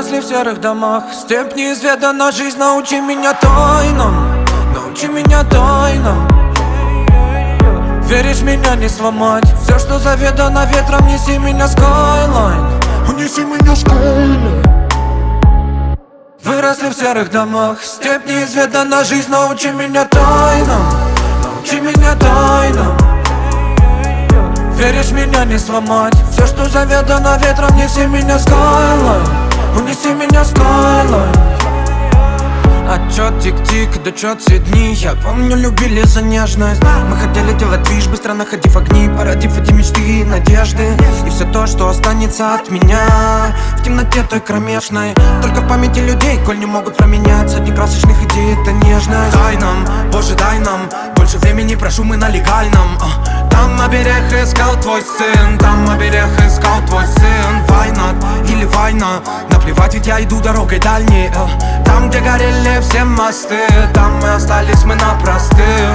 Выросли в серых домах, степь неизведана жизнь. Научи меня тайнам, научи меня тайнам. Веришь, меня не сломать. Все, что заведано ветром, неси меня скайлайн. Унеси меня скайлайн. Выросли в серых домах, степь неизведана жизнь. Научи меня тайнам, научи меня тайнам. Веришь, меня не сломать. Все, что заведано ветром, неси меня скайлайн. Унеси меня скайлайн. Отчет тик-тик, дочет все дни. Я помню, любили за нежность. Мы хотели делать движ, быстро находив огни, породив эти мечты и надежды. И все то, что останется от меня в темноте той кромешной. Только в памяти людей, коль не могут променяться одни красочных идей, это нежность. Дай нам, Боже, дай нам больше времени, прошу, мы на легальном. Там на берег искал твой сын, там на берег искал твой сын. Война или война, наплевать, ведь я иду дорогой дальней. Там, где горели все мосты, там мы остались, мы на простых.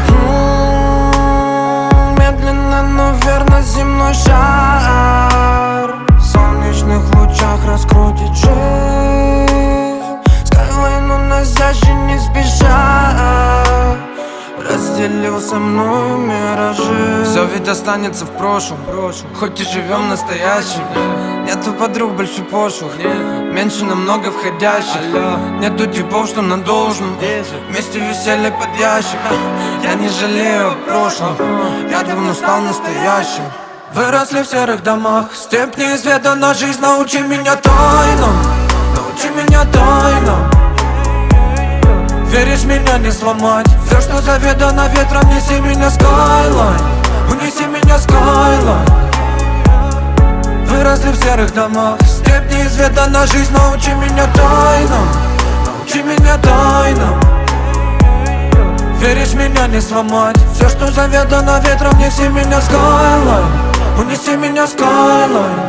Медленно, но верно земной шар в солнечных лучах раскрутит жизнь. Скайлайн уносящий не спеша разделил со мною миражи. Все ведь останется в прошлом, хоть и живем настоящим. Нету подруг, большой пошлых, меньше намного входящих. Нету типов, что нам должен вместе висели под ящик. Я не жалею о прошлом, я давно стал настоящим. Выросли в серых домах, степь неизведана жизнь. Научи меня тайнам, научи меня тайнам. Веришь, меня не сломать. Все, что заведано ветром, неси меня скайлайн. Унеси меня скайлайн. Выросли в серых домах, степь неизведана жизнь. Научи меня тайнам, научи меня тайнам. Веришь, меня не сломать. Все, что заведано ветром, неси меня скайлайн. Унеси меня скайлайн.